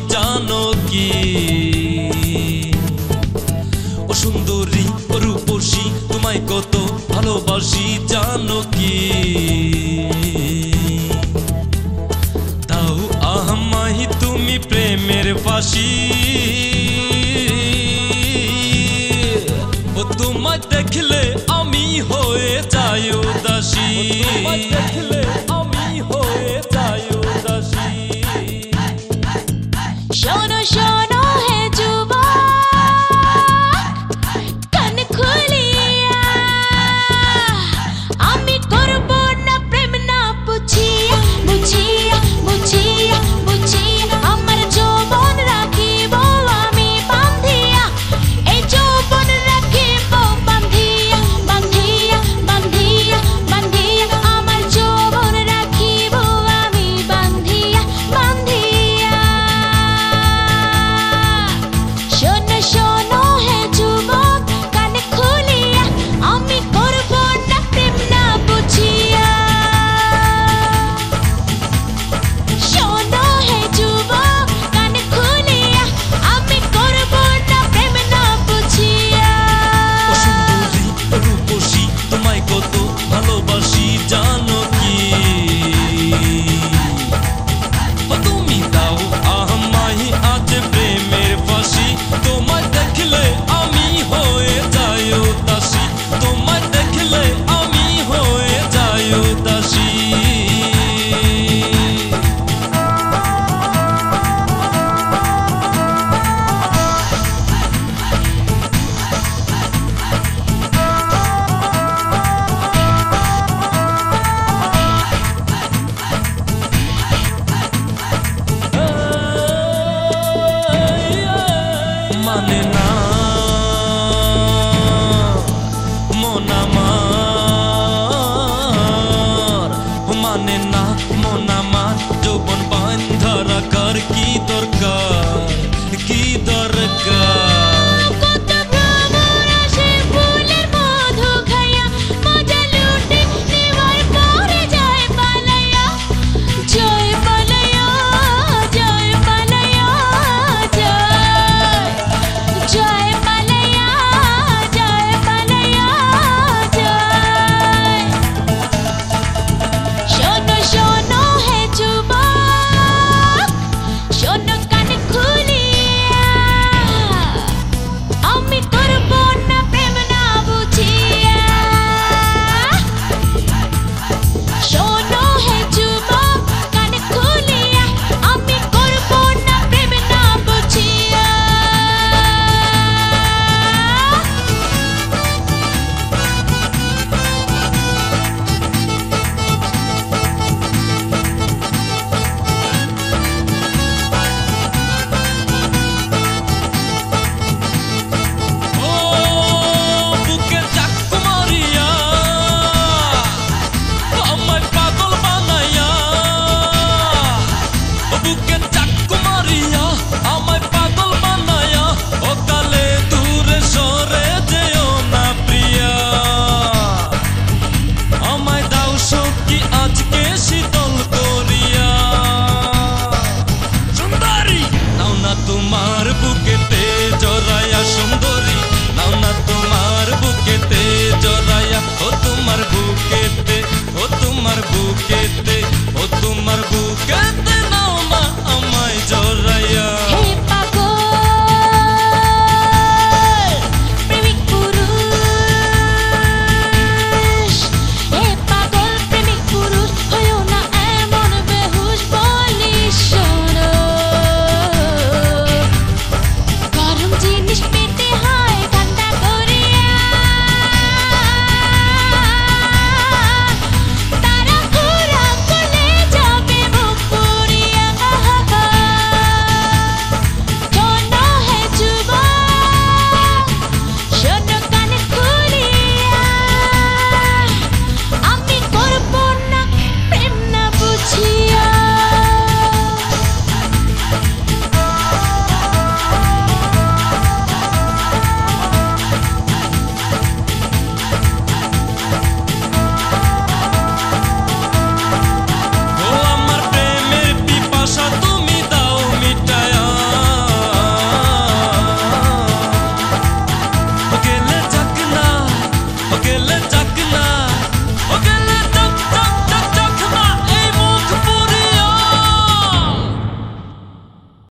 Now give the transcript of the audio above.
জানো কি ও সুন্দরী ও রূপসী তোমায় কত ভালোবাসি জানো কি দাও আমায় তুমি প্রেমের ফাঁসি ও তোমায় দেখলে আমি হয়ে যাই উদাসী দেখলে আমি হয়ে যাই উদাসী শোনো শোনো হে যুবক কান খুলিয়া আমি করব না প্রেম না বুঝিয়া বুঝিয়া বুঝিয়া বুঝিয়া আমার যৌবন রাখিব আমি বাঁধিয়া এই যৌবন রাখিব বাঁধিয়া বাঁধিয়া বাঁধিয়া বাঁধিয়া আমার যৌবন রাখিব আমি বাঁধিয়া বাঁধিয়া শোনো শোনো হে যুবক কান খুলিয়া আমি করব না প্রেম না বুঝিয়া শোনো হে যুবক কান খুলিয়া আমি করব না প্রেম না বুঝিয়া ও সুন্দরী ও রূপসী তোমায় কত ভালোবাসি জানো কি ও তুমি দাও আমায় আজ প্রেমের ফাঁসি তোমায় দেখলে আমি হয়ে যাই উদাসী তোমায় দেখলে আমি হয়ে যাই উদাসী মানে না মন আমার মানে না মন আমার যৌবন বাঁধা রাখার কি দরকার কি দরকার কত ভ্রমর আসে ফুলের মধু খাইয়া মজা লুটে নেওয়ার পরে যায় পালাইয়া জয় পালাইয়া জয় পালাইয়া জয় পালাইয়া জয় পালাইয়া জয় শোনো শোনো হে যুবক শোনো কান খুলিয়া আমি করব না প্রেম না বুঝিয়া শোনো হে যুবক কান খুলিয়া আমি করব না প্রেম না বুঝিয়া ও বুকে চাকু মারিয়া আমায় পাগল বানাইয়া ও বুকে চাকু মারিয়া আমায় পাগল বানাইয়া ও কালে দূরে সরে যেও না প্রিয়া আমায় দাও শক্তি আজকে শীতল করিয়া সুন্দরী নাও না তোমার বুকেতে জড়াইয়া সুন্দরী নাও না তোমার বুকেতে জড়াইয়া ও তোমার বুকেতে ও তোমার বুকেতে ও তোমার বুকেতে নাও না আমায় জড়াইয়া